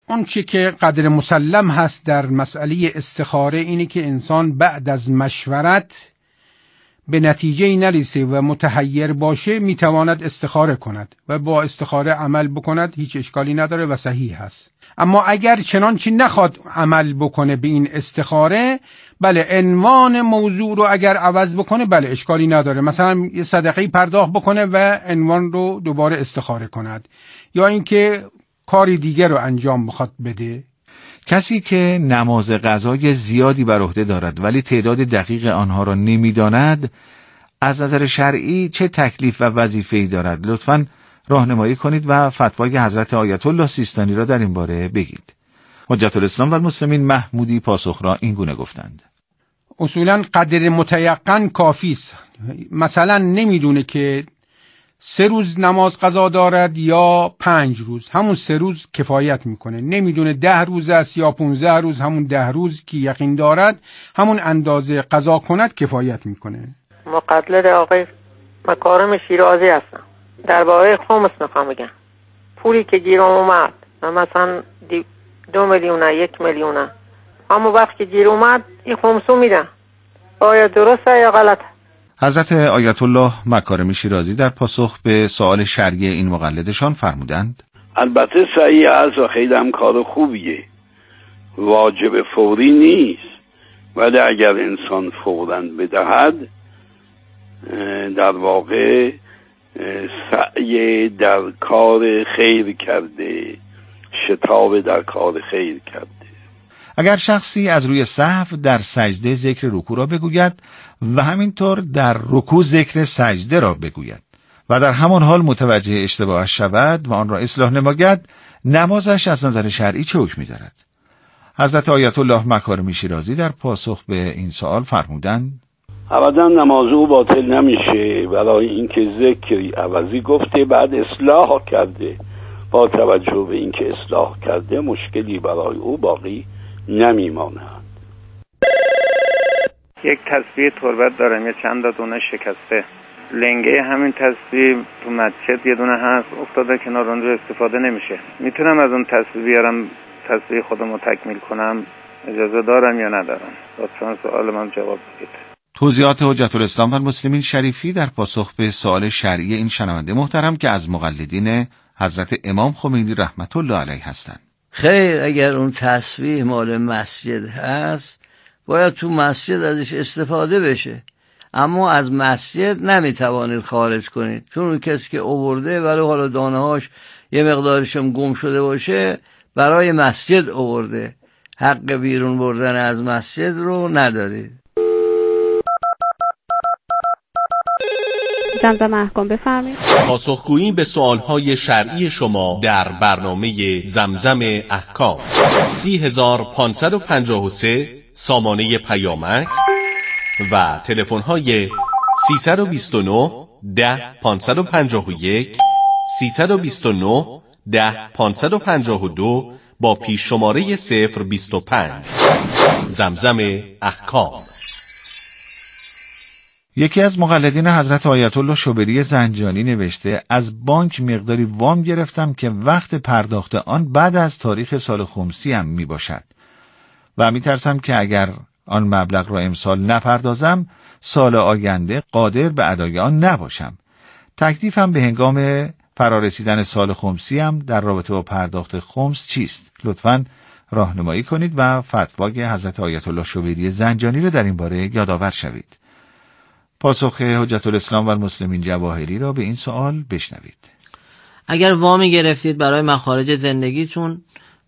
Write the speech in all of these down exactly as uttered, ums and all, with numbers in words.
اون چی که قدر مسلم هست در مسئله استخاره اینه که انسان بعد از مشورت به نتیجه نرسه و متحیر باشه میتواند استخاره کند و با استخاره عمل بکند، هیچ اشکالی نداره و صحیح هست. اما اگر چنانچه نخواد عمل بکنه به این استخاره، بله عنوان موضوع رو اگر عوض بکنه بله اشکالی نداره، مثلا یه صدقه پرداخت بکنه و عنوان رو دوباره استخاره کند، یا اینکه کاری دیگر رو انجام بخواد بده. کسی که نماز قضای زیادی بر عهده دارد ولی تعداد دقیق آنها را نمی‌داند، از نظر شرعی چه تکلیف و وظیفه‌ای دارد؟ لطفاً راهنمایی کنید و فتوای حضرت آیت الله سیستانی را در این باره بگید. حجت الاسلام و المسلمین محمودی پاسخ را این گونه گفتند: اصولاً قدر متیقن کافی است. مثلا نمیدونه که سه روز نماز قضا دارد یا پنج روز، همون سه روز کفایت میکنه. نمیدونه ده روز است یا پونزده روز، همون ده روز که یقین دارد همون اندازه قضا کند کفایت میکنه. مقلد آقای مکارم شیرازی هستم. درباره خمس میخوام بگم. پولی که گیرم اومد مثلا دو میلیونه یک میلیونه، اما وقتی که گیر اومد این خمسو میدن، آیا درسته یا غلطه؟ حضرت آیت الله مکارم شیرازی در پاسخ به سوال شرعی این مقلدشان فرمودند: البته صحیح است و خیلی هم کار خوبیه، واجب فوری نیست، ولی اگر انسان فوراً بدهد در واقع سعی در کار خیر کرده، شتاب در کار خیر کرده. اگر شخصی از روی سهو در سجده ذکر رکوع را بگوید و همینطور در رکوع ذکر سجده را بگوید و در همان حال متوجه اشتباهش شود و آن را اصلاح نماید، نمازش از نظر شرعی چه حکمی دارد؟ حضرت آیت الله مکارم شیرازی در پاسخ به این سوال فرمودند: ابدا نماز او باطل نمیشه، برای اینکه ذکری عوضی گفته بعد اصلاح کرده. با توجه به اینکه اصلاح کرده مشکلی برای او باقی نمیماند. یک تسبیح تربت دارم، یه چند تا دونه شکسته، لنگه همین تسبیح تو مسجد یه دونه هست افتاده کنار، اون رو استفاده نمیشه. میتونم از اون تسبیح بیارم تسبیح خودم رو تکمیل کنم؟ اجازه دارم یا ندارم؟ لطفاً سوال من جواب بدید. توضیحات حجت الاسلام و المسلمین شریفی در پاسخ به سوال شرعی این شنونده محترم که از مقلدین حضرت امام خمینی رحمت الله علیه هستند. خیر، اگر اون تسبیح مال مسجد هست باید تو مسجد ازش استفاده بشه، اما از مسجد نمیتوانید خارج کنید، چون اون کسی که آورده ولی حالا دانه‌هاش یه مقدارشم گم شده باشه برای مسجد آورده، حق بیرون بردن از مسجد رو ندارید. زمزم احکام بفرمایید. پاسخگویی به سوالهای شرعی شما در برنامه زمزم احکام. سی هزار پانصد و پنجاه و سه سامانه پیامک و تلفن‌های سیصد و بیست و نه ده پانصد و پنجاه و یک، سیصد و بیست و نه ده پانصد و پنجاه و دو با پیش شماره صفر بیست و پنج. زمزم احکام. یکی از مقلدین حضرت آیت الله شوبری زنجانی نوشته: از بانک مقداری وام گرفتم که وقت پرداخت آن بعد از تاریخ سال خمسی هم می باشد و می ترسم که اگر آن مبلغ را امسال نپردازم سال آینده قادر به ادای آن نباشم. تکلیفم به هنگام فرارسیدن سال خمسی هم در رابطه با پرداخت خمس چیست؟ لطفاً راهنمایی کنید و فتوای حضرت آیت الله شوبری زنجانی را در این باره یادآور شوید. پاسخ حجت الاسلام و المسلمین جواهری را به این سوال بشنوید. اگر وامی گرفتید برای مخارج زندگیتون،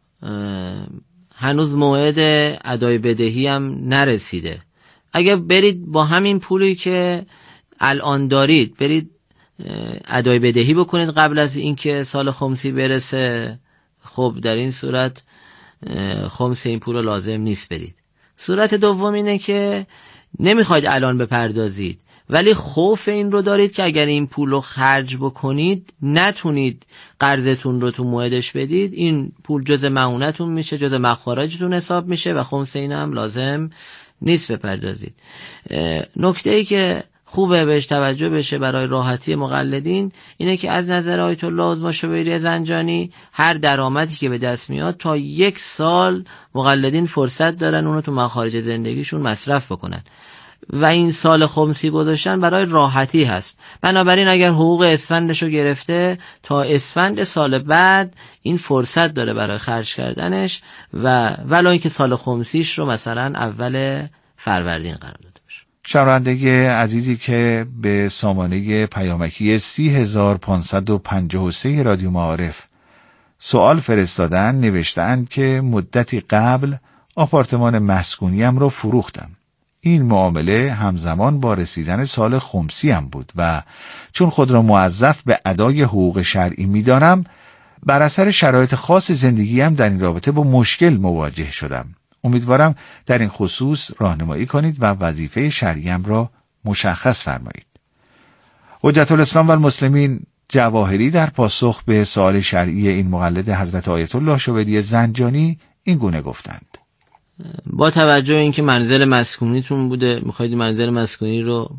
هنوز موعد ادای بدهی هم نرسیده، اگر برید با همین پولی که الان دارید برید ادای بدهی بکنید قبل از اینکه سال خمسی برسه، خب در این صورت خمس این پول رو لازم نیست بدید. صورت دوم اینه که نمیخواید الان بپردازید ولی خوف این رو دارید که اگر این پول رو خرج بکنید نتونید قرضتون رو تو موعدش بدید، این پول جزء معونتون میشه، جزء مخارجتون حساب میشه و خمس این هم لازم نیست بپردازید. نکته ای که خوبه بهش توجه بشه برای راحتی مقلدین، اینه که از نظر آیت الله عظمی زنجانی هر درآمدی که به دست میاد تا یک سال مقلدین فرصت دارن اونو تو مخارج زندگیشون مصرف بکنن و این سال خمسی گذاشتن برای راحتی هست. بنابراین اگر حقوق اسفندشو گرفته تا اسفند سال بعد این فرصت داره برای خرج کردنش و ولو اینکه سال خمسیش رو مثلا اول فروردین قرار داده باشه. شنونده عزیزی که به سامانه پیامکی سی هزار پانصد و پنجاه و سه رادیو معارف سوال فرستادن، نوشتند که مدتی قبل آپارتمان مسکونیم رو فروختم. این معامله همزمان با رسیدن سال خمسی هم بود و چون خود را موظف به ادای حقوق شرعی می‌دانم، بر اثر شرایط خاص زندگیم در این رابطه با مشکل مواجه شدم. امیدوارم در این خصوص راهنمایی کنید و وظیفه شرعیم را مشخص فرمایید. حجت الاسلام و المسلمین جواهری در پاسخ به سوال شرعی این مقلد حضرت آیت الله شوبری زنجانی این گونه گفتند: با توجه اینکه منزل مسکونیتون بوده، میخواید منزل مسکونی رو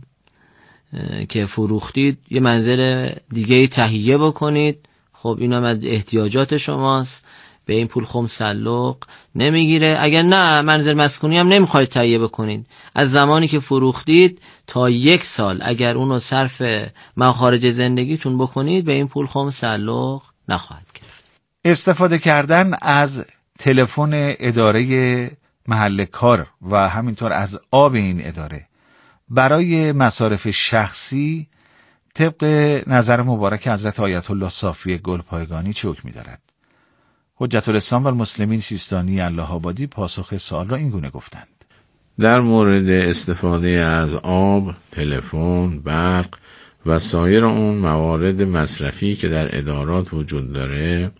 که فروختید یه منزل دیگه تهیه بکنید، خب اینم از احتیاجات شماست، به این پول خمس تعلق نمیگیره. اگر نه منزل مسکونی هم نمیخواید تهیه بکنید، از زمانی که فروختید تا یک سال اگر اونو صرف مخارج زندگیتون بکنید به این پول خمس تعلق نخواهد گرفت. استفاده کردن از تلفن اداره محل کار و همینطور از آب این اداره برای مصارف شخصی طبق نظر مبارک حضرت آیت الله صافی گلپایگانی چه حکمی دارد؟ حجت الاسلام و المسلمین سیستانی الله آبادی پاسخ سوال را این گونه گفتند: در مورد استفاده از آب، تلفن، برق و سایر اون موارد مصرفی که در ادارات وجود داره،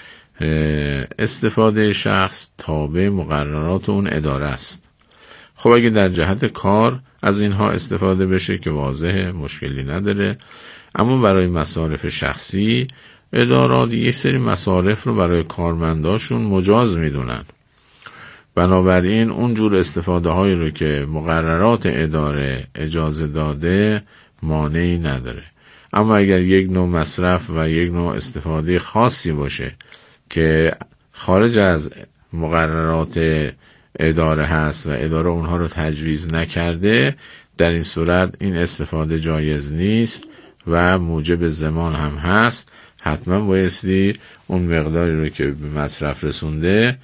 استفاده شخص تابع مقررات اون اداره است. خب اگه در جهت کار از اینها استفاده بشه که واضحه، مشکلی نداره، اما برای مصارف شخصی ادارات یک سری مصارف رو برای کارمنداشون مجاز میدونن. بنابراین اونجور استفاده هایی رو که مقررات اداره اجازه داده مانعی نداره. اما اگر یک نوع مصرف و یک نوع استفاده خاصی باشه که خارج از مقررات اداره هست و اداره اونها رو تجویز نکرده، در این صورت این استفاده جایز نیست و موجب ضمان هم هست. حتما بایستی اون مقداری رو که به مصرف رسونده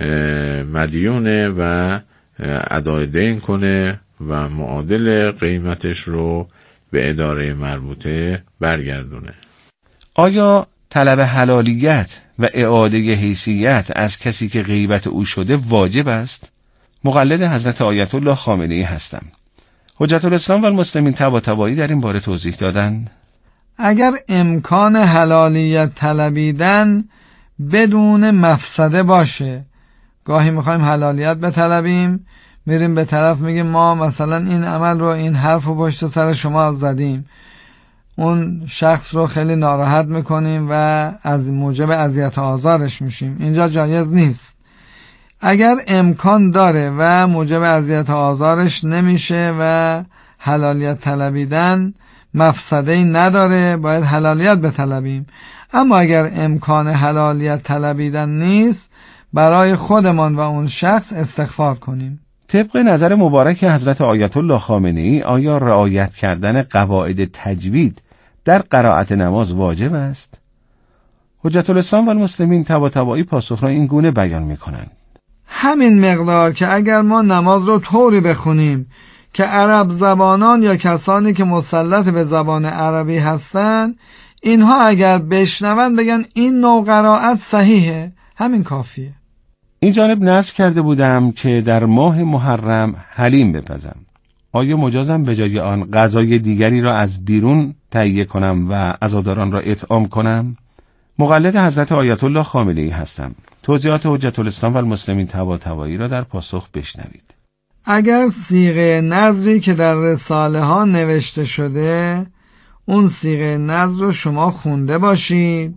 مدیونه و ادای دین کنه و معادل قیمتش رو به اداره مربوطه برگردونه. آیا طلب حلالیت و اعاده حیثیت از کسی که غیبت او شده واجب است؟ مقلد حضرت آیت الله خامنه‌ای هستم. حجت الاسلام و المسلمین طباطبایی در این باره توضیح دادند: اگر امکان حلالیت طلبیدن بدون مفسده باشه، گاهی میخوایم حلالیت بطلبیم، میریم به طرف میگیم ما مثلا این عمل رو، این حرف رو پشت سر شما زدیم، اون شخص رو خیلی ناراحت میکنیم و از موجب اذیت و آزارش میشیم. اینجا جایز نیست. اگر امکان داره و موجب اذیت و آزارش نمیشه و حلالیت طلبیدن مفسده‌ای نداره، باید حلالیت بطلبیم. اما اگر امکان حلالیت طلبیدن نیست، برای خودمان و اون شخص استغفار کنیم. طبق نظر مبارک حضرت آیت الله خامنه‌ای آیا رعایت کردن قواعد تجوید در قرائت نماز واجب است؟ حجت الاسلام و المسلمین طباطبایی پاسخ را این گونه بیان می‌کنند: همین مقدار که اگر ما نماز رو طوری بخونیم که عرب زبانان یا کسانی که مسلط به زبان عربی هستن اینها اگر بشنون بگن این نوع قرائت صحیحه، همین کافیه. این جانب نذر کرده بودم که در ماه محرم حلیم بپزم. آیا مجازم به جای آن غذای دیگری را از بیرون تهیه کنم و عزاداران را اطعام کنم؟ مقلد حضرت آیت الله خامنه‌ای هستم. توضیحات حجت الاسلام و المسلمین طباطبایی را در پاسخ بشنوید. اگر صیغه نذری که در رساله ها نوشته شده اون صیغه نذر رو شما خونده باشید،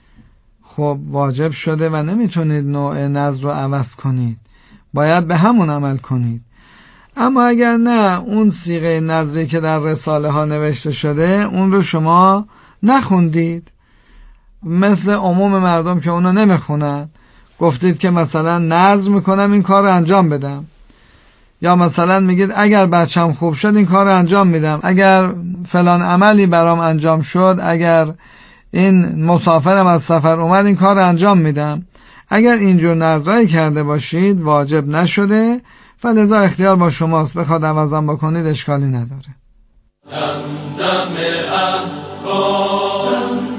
خب واجب شده و نمیتونید نوع نذر رو عوض کنید، باید به همون عمل کنید. اما اگر نه، اون صیغه نظری که در رساله ها نوشته شده اون رو شما نخوندید، مثل عموم مردم که اونو نمیخونن، گفتید که مثلا نظر میکنم این کار رو انجام بدم، یا مثلا میگید اگر بچم خوب شد این کار رو انجام میدم، اگر فلان عملی برام انجام شد، اگر این مسافرم از سفر اومد این کار رو انجام میدم. اگر اینجور نظرایی کرده باشید واجب نشده، فلذا اختیار با شماست، بخواد عوضم بکنید اشکالی نداره. زمزم احکام.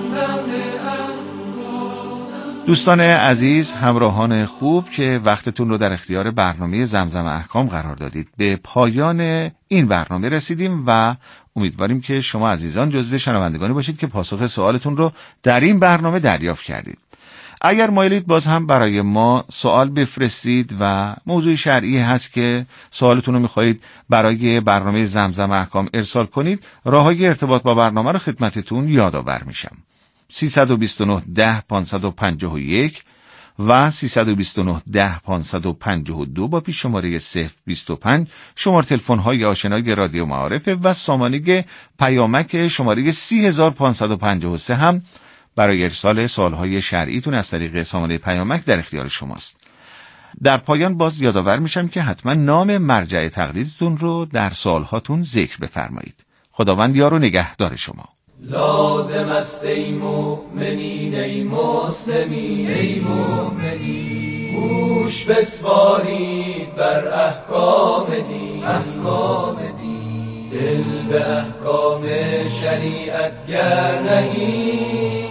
دوستان عزیز، همراهان خوب که وقتتون رو در اختیار برنامه زمزم احکام قرار دادید، به پایان این برنامه رسیدیم و امیدواریم که شما عزیزان جزو شنوندگانی باشید که پاسخ سوالتون رو در این برنامه دریافت کردید. اگر مایلید باز هم برای ما سوال بفرستید و موضوع شرعی هست که سوالتون رو میخواهید برای برنامه زمزم احکام ارسال کنید، راههای ارتباط با برنامه رو خدمتتون یادآور میشم. سیصد و بیست و نه ده پانصد و پنجاه و یک و سیصد و بیست و نه ده پانصد و پنجاه و دو با پیش شماره صفر بیست و پنج شماره تلفن های آشنای رادیو معارف و سامانه پیامک شماره سی هزار پانصد و پنجاه و سه هم برای ارسال سوالهای شرعیتون از طریق سامانه پیامک در اختیار شماست. در پایان باز یادآور میشم که حتما نام مرجع تقلیدتون رو در سوالهاتون ذکر بفرمایید. خداوند یار و نگهدار شما. لازم است ای مؤمنین ای مسلمین ای مؤمنین، گوش بسپارید بر احکام دین احکام دین، دل به احکام شریعت گر نهید،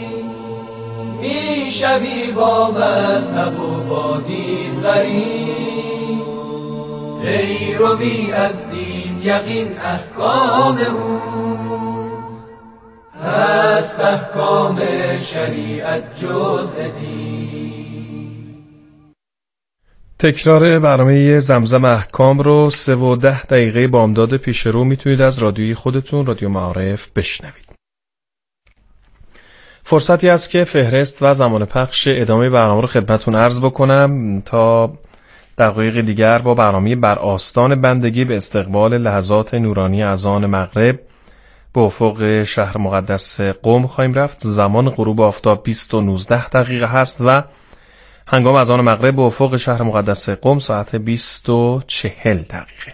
میشوی با مذهب و با دین غریب، پیروی از دین یقین احکام او هست، احکام شریعت جزء دین. تکرار برنامه زمزم احکام رو سه و ده دقیقه بامداد پیش رو میتونید از رادیوی خودتون رادیو معارف بشنوید. فرصتی است که فهرست و زمان پخش ادامه برنامه رو خدمتون عرض بکنم تا دقایق دیگر با برنامه بر آستان بندگی به استقبال لحظات نورانی اذان مغرب به افق شهر مقدس قم خواهیم رفت. زمان غروب آفتاب بیست و نوزده دقیقه هست و هنگام اذان مغرب به افق شهر مقدس قم ساعت بیست و چهل دقیقه.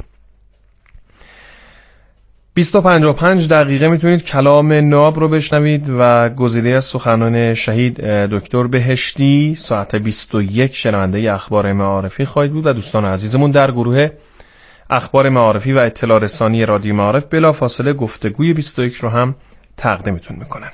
بیست و پنج و پنج دقیقه میتونید کلام ناب رو بشنوید و گزیده از سخنان شهید دکتر بهشتی. ساعت بیست و یک شنونده اخبار معارفی خواهید بود و دوستان عزیزمون در گروه اخبار معارفی و اطلاع رسانی رادیو معارف بلا فاصله گفتگوی بیست و یک رو هم تقدیمتون میکنن.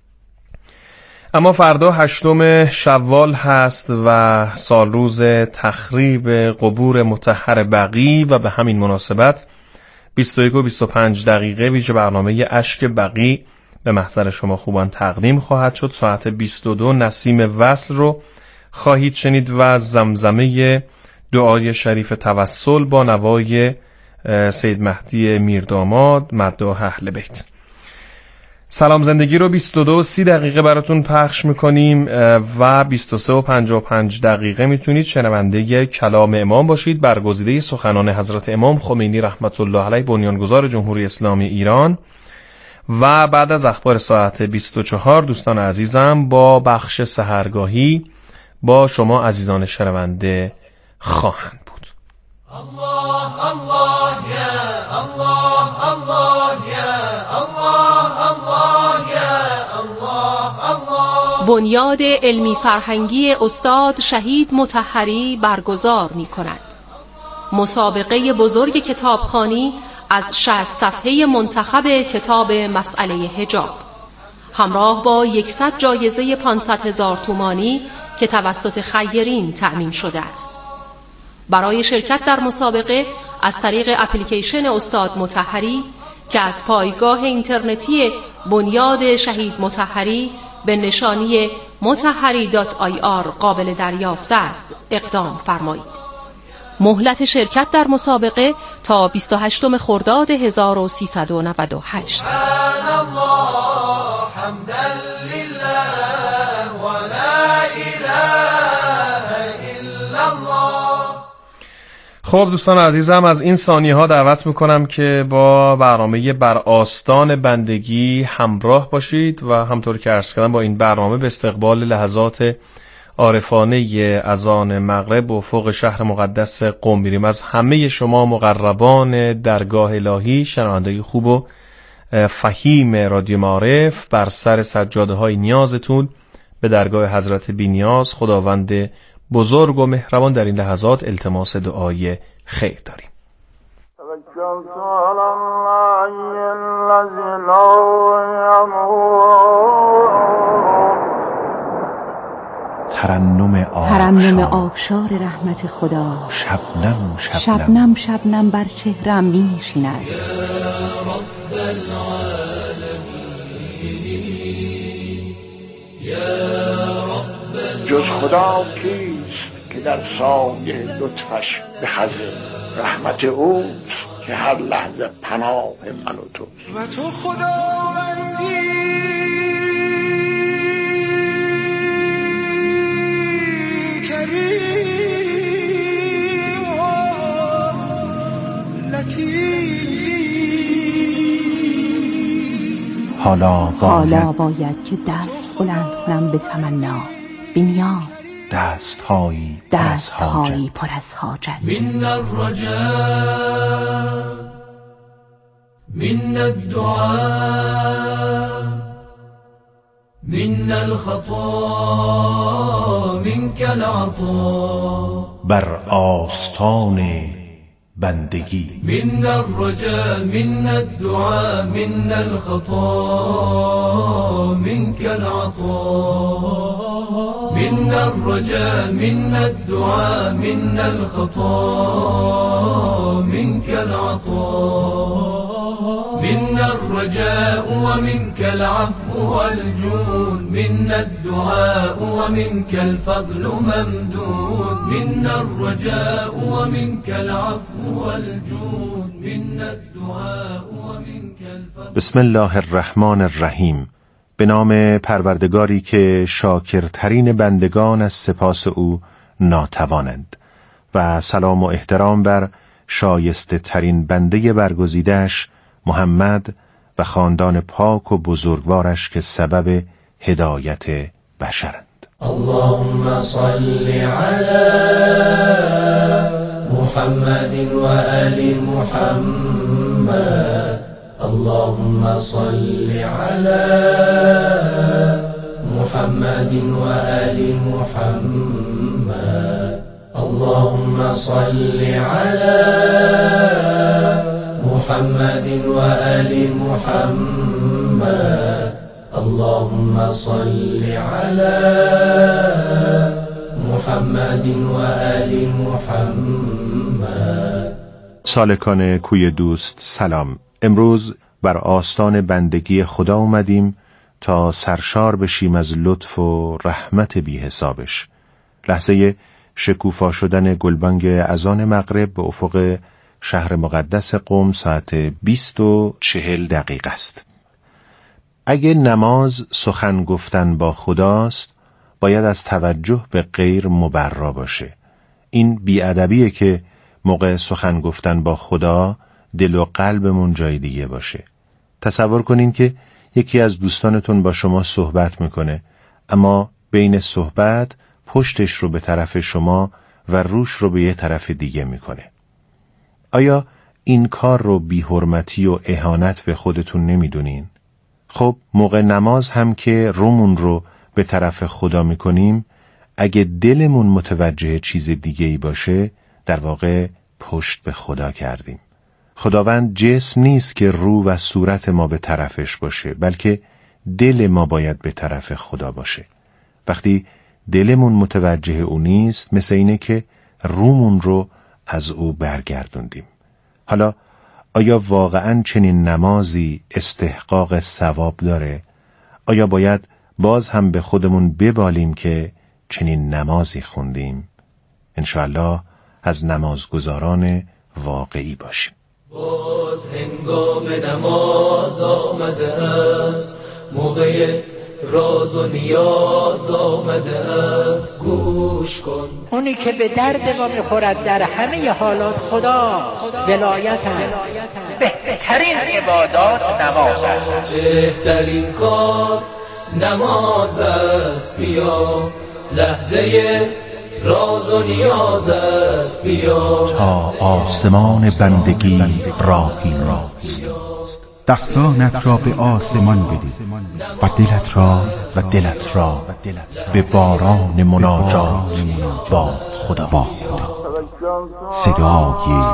اما فردا هشتم شوال هست و سال روز تخریب قبور مطهر بقیع و به همین مناسبت بیست و یک و بیست و پنج دقیقه ویژه برنامه اشک بقیع به محضر شما خوبان تقدیم خواهد شد. ساعت بیست و دو نسیم وصل رو خواهید شنید و زمزمه دعای شریف توسل با نوای سید مهدی میرداماد مداح اهل بیت. سلام زندگی رو بیست و دو و سی دقیقه براتون پخش میکنیم و بیست و سه و پنجاه و پنج دقیقه میتونید شنونده کلام امام باشید، برگزیده سخنان حضرت امام خمینی رحمت الله علیه بنیانگذار جمهوری اسلامی ایران. و بعد از اخبار ساعت بیست و چهار دوستان عزیزم با بخش سحرگاهی با شما عزیزان شنونده خواهند بود. الله الله یا الله الله یا الله الله یا الله الله. بنیاد علمی فرهنگی استاد شهید مطهری برگزار می کند مسابقه بزرگ کتابخوانی از شصت صفحه منتخب کتاب مسئله حجاب همراه با صد جایزه پانصد هزار تومانی که توسط خیرین تأمین شده است. برای شرکت در مسابقه از طریق اپلیکیشن استاد مطهری که از پایگاه اینترنتی بنیاد شهید مطهری به نشانی مطهری دات آی آر قابل دریافت است اقدام فرمایید. مهلت شرکت در مسابقه تا بیست و هشتم خرداد هزار و سیصد و نود و هشت. خب دوستان عزیزم، از این ثانیه ها دعوت میکنم که با برنامه بر آستان بندگی همراه باشید و همطور که عرض کردم با این برنامه به استقبال لحظات عارفانه اذان مغرب و فوق شهر مقدس قم میریم. از همه شما مقربان درگاه الهی، شنوندگی خوب و فهیم رادیو معارف، بر سر سجاده های نیازتون به درگاه حضرت بی‌نیاز خداوند بزرگ و مهربان در این لحظات التماس دعای خیر داریم. ترنم آبشار, ترنم آبشار رحمت خدا، شبنم شبنم, شبنم, شبنم بر چهرم می نشیند. جز خدا کیست که در سایه لطفش بخزه؟ رحمت اوست که هر لحظه پناه من و توست. و تو خداوندی کریم و لطیف. حالا باید, حالا باید که دست بلند کنم به تمنا، بی‌نیاز، دست هایی دست هایی پر از حاجت. من الرجاء من الدعاء من الخطا منك العطاء. بر آستان بندگی من الرجاء من الدعاء من الخطا منك العطاء. من الرجاء من الدعاء من الخطا منك العطاء. من الرجاء ومنك العفو والجود. من الدعاء ومنك الفضل ممدود. من الرجاء ومنك العفو والجود. من الدعاء ومنك الفضل. بسم الله الرحمن الرحیم. به نام پروردگاری که شاکرترین بندگان از سپاس او ناتوانند، و سلام و احترام بر شایسته ترین بنده برگزیدش محمد و خاندان پاک و بزرگوارش که سبب هدایت بشرند. اللهم صل علی محمد و آل محمد. اللهم صل علی محمد و آل محمد. اللهم صل علی محمد و آل محمد. اللهم صل علی محمد و آل محمد. سالکان کوی دوست سلام. امروز بر آستان بندگی خدا اومدیم تا سرشار بشیم از لطف و رحمت بی حسابش. لحظه شکوفا شدن گلبانگ اذان مغرب به افق شهر مقدس قم ساعت بیست و چهل دقیقه است. اگه نماز سخن گفتن با خداست، باید از توجه به غیر مبرا باشه. این بی‌ادبیه که موقع سخن گفتن با خدا دل و قلبمون جای دیگه باشه. تصور کنین که یکی از دوستانتون با شما صحبت میکنه، اما بین صحبت پشتش رو به طرف شما و روش رو به یه طرف دیگه میکنه. آیا این کار رو بی حرمتی و اهانت به خودتون نمیدونین؟ خب موقع نماز هم که رومون رو به طرف خدا میکنیم، اگه دلمون متوجه چیز دیگه ای باشه، در واقع پشت به خدا کردیم. خداوند جسم نیست که رو و صورت ما به طرفش باشه، بلکه دل ما باید به طرف خدا باشه. وقتی دلمون متوجه او نیست، مثل اینه که رومون رو از او برگردوندیم. حالا آیا واقعاً چنین نمازی استحقاق ثواب داره؟ آیا باید باز هم به خودمون ببالیم که چنین نمازی خوندیم؟ انشاءالله از نمازگزاران واقعی باشیم. باز هنگام نماز آمده است، موقع راز و نیاز آمده است گوش کن. اونی که به درد ما میخورد در همه حالات خداست، ولایت است. بهترین عبادات نماز است. بهترین کار نماز است. بیا لحظه راز و نیاز است. بیا تا آسمان بندگی راهی راست. دستانت را به آسمان بده و دلت را و دلت را به باران مناجات با خدا. صدای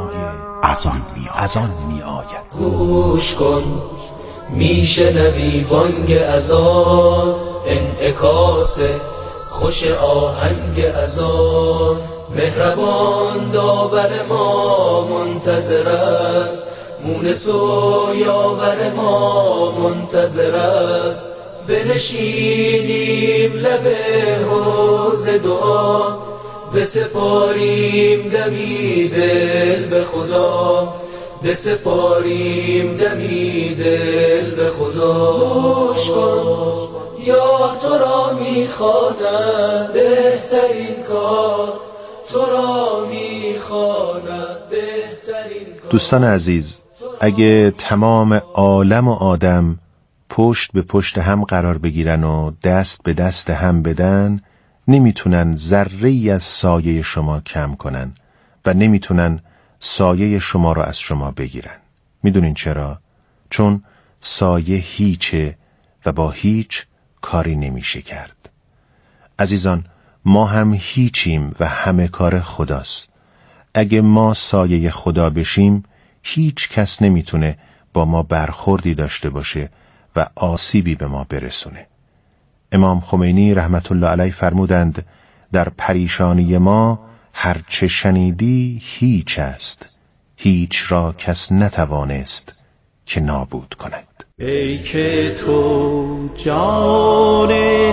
از آن می آید. گوش کن میشنوی بانگ اذان، انعکاس خوش آهنگ اذان. مهربان داور ما منتظر است، مونس و یاور ما منتظر است. بنشینیم لب حوض دعا، بسپاریم دمی دل به خدا، بسپاریم دمی دل به خدا. گوش کن یا تو را میخواند بهترین کار، تو را میخواند بهترین کار. دوستان عزیز، اگه تمام عالم و آدم پشت به پشت هم قرار بگیرن و دست به دست هم بدن، نمیتونن ذره‌ای از سایه شما کم کنن و نمیتونن سایه شما را از شما بگیرن. میدونین چرا؟ چون سایه هیچه و با هیچ کاری نمیشه کرد. عزیزان، ما هم هیچیم و همه کار خداست. اگه ما سایه خدا بشیم، هیچ کس نمیتونه با ما برخوردی داشته باشه و آسیبی به ما برسونه. امام خمینی رحمت الله علیه فرمودند در پریشانی ما هر چه شنیدی هیچ است، هیچ را کس نتوانست که نابود کند. ای که تو جان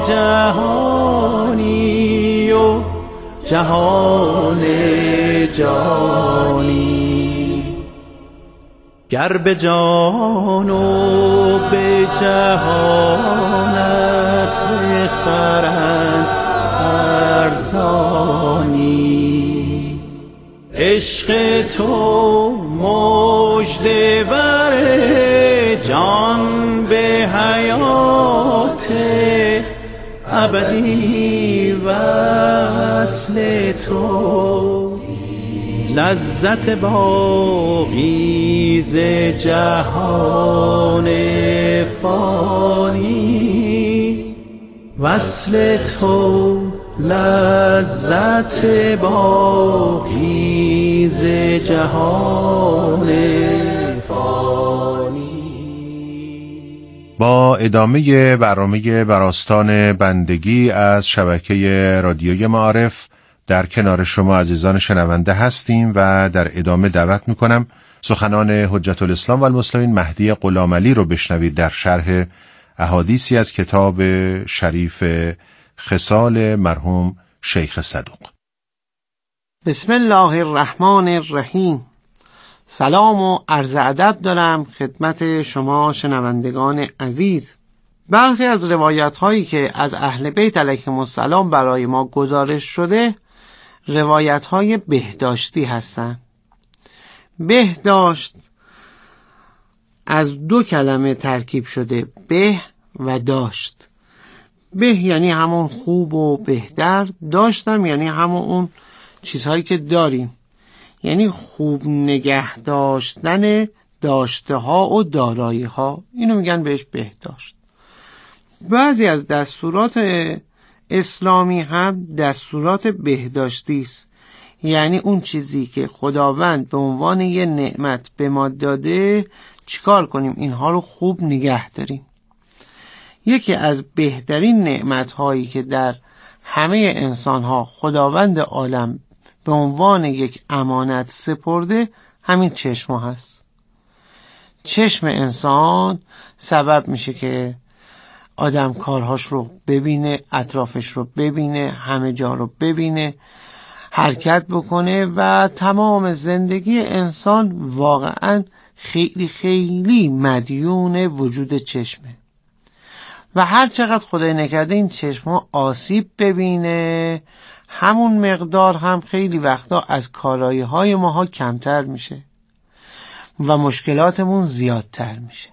جهانی و جهان جانی، گر به جان و به جهانت بخرند ارزانی. عشق تو مژده بر جان به حیات ابدی، وصل تو لذت باقی ز جهان فانی. وصل تو لذت باقی ز جهان فانی. با ادامه برنامه براستان بندگی از شبکه رادیوی معارف در کنار شما عزیزان شنونده هستیم و در ادامه دعوت میکنم سخنان حجت الاسلام و المسلمین مهدی غلامعلی رو بشنوید در شرح احادیثی از کتاب شریف خصال مرحوم شیخ صدوق. بسم الله الرحمن الرحیم. سلام و عرض ادب دارم خدمت شما شنوندگان عزیز. برخی از روایت هایی که از اهل بیت علیهم السلام برای ما گزارش شده روایت های بهداشتی هستند. بهداشت از دو کلمه ترکیب شده، به و داشت. به یعنی همون خوب و بهتر، داشتم یعنی همون اون چیزهایی که داریم، یعنی خوب نگه داشتن داشته ها و دارایی ها، اینو میگن بهش بهداشت. بعضی از دستورات اسلامی هم دستورات بهداشتی است، یعنی اون چیزی که خداوند به عنوان یه نعمت به ما داده چیکار کنیم اینها رو خوب نگه داریم. یکی از بهترین نعمت هایی که در همه انسان ها خداوند عالم به عنوان یک امانت سپرده همین چشم هست. چشم انسان سبب میشه که آدم کارهاش رو ببینه، اطرافش رو ببینه، همه جا رو ببینه، حرکت بکنه و تمام زندگی انسان واقعا خیلی خیلی مدیون وجود چشمه. و هر چقدر خدای نکرده این چشم ها آسیب ببینه، همون مقدار هم خیلی وقتا از کارایی های ماها کمتر میشه و مشکلاتمون زیادتر میشه.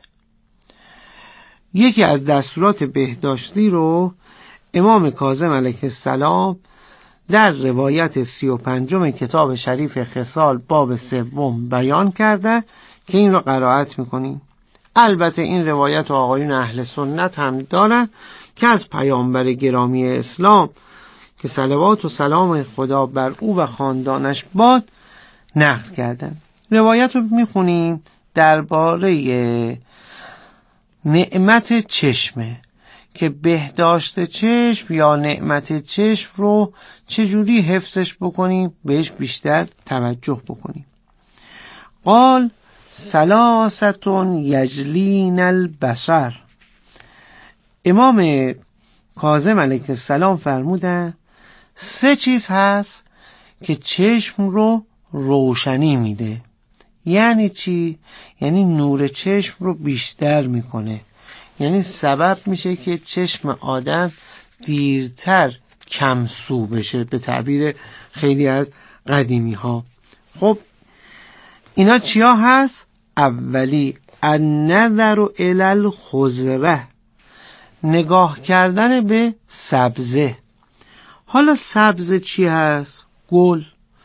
یکی از دستورات بهداشتی رو امام کاظم علیه السلام در روایت سی و پنجم کتاب شریف خصال باب سوم بیان کرده که این رو قرائت میکنیم. البته این روایت آقایون اهل سنت هم دارن که از پیامبر گرامی اسلام که صلوات و سلام خدا بر او و خاندانش باد نقل کردن. روایت رو میخونیم درباره نعمت چشمه که بهداشت چشم یا نعمت چشم رو چجوری حفظش بکنیم، بهش بیشتر توجه بکنیم. قال ثلاثتون یجلین البصر. امام کاظم علیه السلام فرمودن سه چیز هست که چشم رو روشنی میده. یعنی چی؟ یعنی نور چشم رو بیشتر میکنه، یعنی سبب میشه که چشم آدم دیرتر کمسو بشه به تعبیر خیلی از قدیمی ها. خب اینا چیا هست؟ اولی النظر الی الخضره، نگاه کردن به سبزه. حالا سبزه چی هست؟ گل،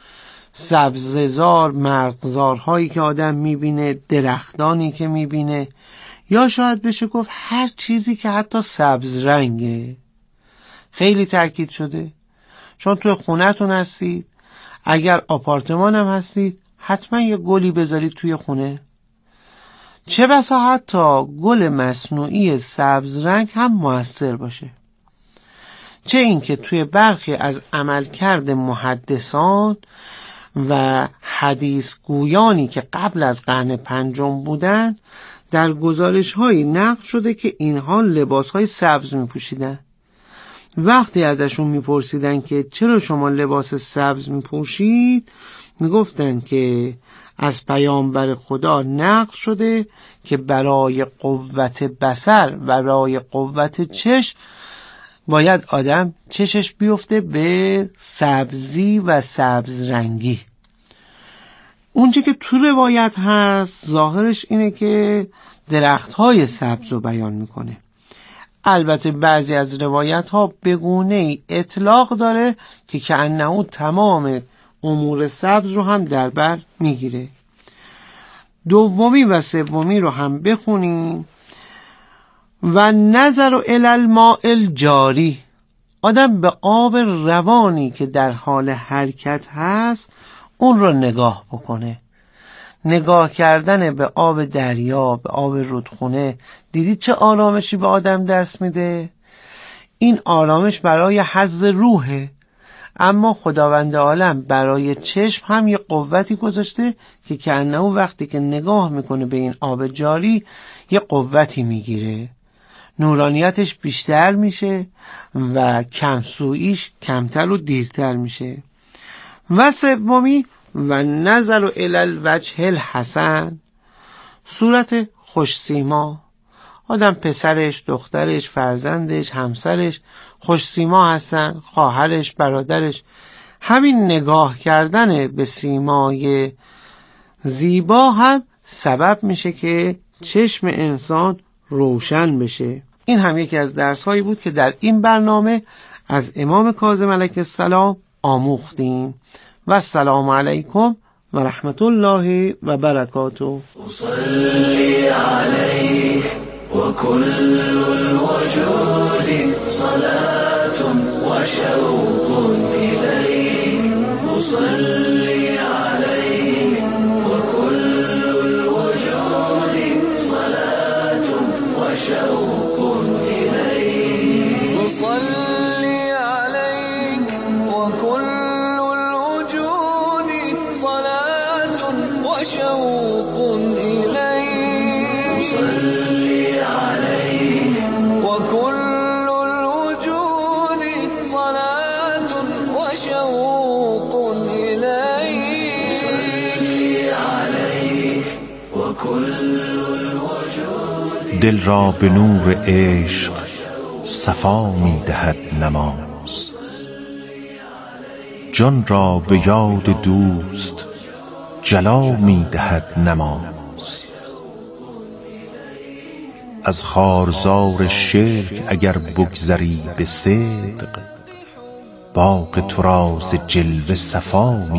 سبززار، مرغزارهایی که آدم میبینه، درختانی که میبینه، یا شاید بشه گفت هر چیزی که حتی سبز رنگه. خیلی تأکید شده، چون توی خونه‌تون هستید، اگر آپارتمان هم هستید حتما یه گلی بذارید توی خونه. چه بسا حتی گل مصنوعی سبز رنگ هم موثر باشه. چه این که توی برخی از عملکرد محدثان و حدیث گویانی که قبل از قرن پنجم بودن در گزارش های نقل شده که اینها لباس های سبز می پوشیدن. وقتی ازشون می پرسیدن که چرا شما لباس سبز می پوشید، می گفتن که از پیامبر خدا نقل شده که برای قوت بصر و برای قوت چشم باید آدم چشش بیفته به سبزی و سبز رنگی. اونچه که تو روایت هست ظاهرش اینه که درخت‌های سبز رو بیان میکنه. البته بعضی از روایت ها به گونه‌ای اطلاق داره که کأنه تمام امور سبز رو هم در بر میگیره. دومی و سومی رو هم بخونیم. و نظر الی الماء الجاری، آدم به آب روانی که در حال حرکت هست اون رو نگاه بکنه. نگاه کردن به آب دریا، به آب رودخونه، دیدید چه آرامشی به آدم دست میده؟ این آرامش برای حظ روحه، اما خداوند عالم برای چشم هم یه قوتی گذاشته که کأنه وقتی که نگاه میکنه به این آب جاری یه قوتی میگیره، نورانیتش بیشتر میشه و کمسوییش کمتر و دیرتر میشه. و سومی و نظر الی الوجه الحسن، صورت خوش سیما. آدم پسرش، دخترش، فرزندش، همسرش خوش سیما هستن، خواهرش، برادرش. همین نگاه کردن به سیمای زیبا هم سبب میشه که چشم انسان روشن بشه. این هم یکی از درس هایی بود که در این برنامه از امام کاظم علیه السلام آموختیم. و السلام علیکم و رحمت الله و برکاته. أصلي عليك وكل الوجود صلاة وشوق إليك. أصلي عليك وكل الوجود صلاة وشوق إليك. أصلي عليك وكل الوجود صلاة وشوق إليك. أصلي عليك وكل الوجود صلاة وشوق إليك. أصلي عليك وكل الوجود. دل را به نور عشق صفا می دهد نماز. جان را به یاد دوست جلا می دهد نماز. از خارزار شرک اگر بگذری به صدق، باغ تو را ز جلوه صفا می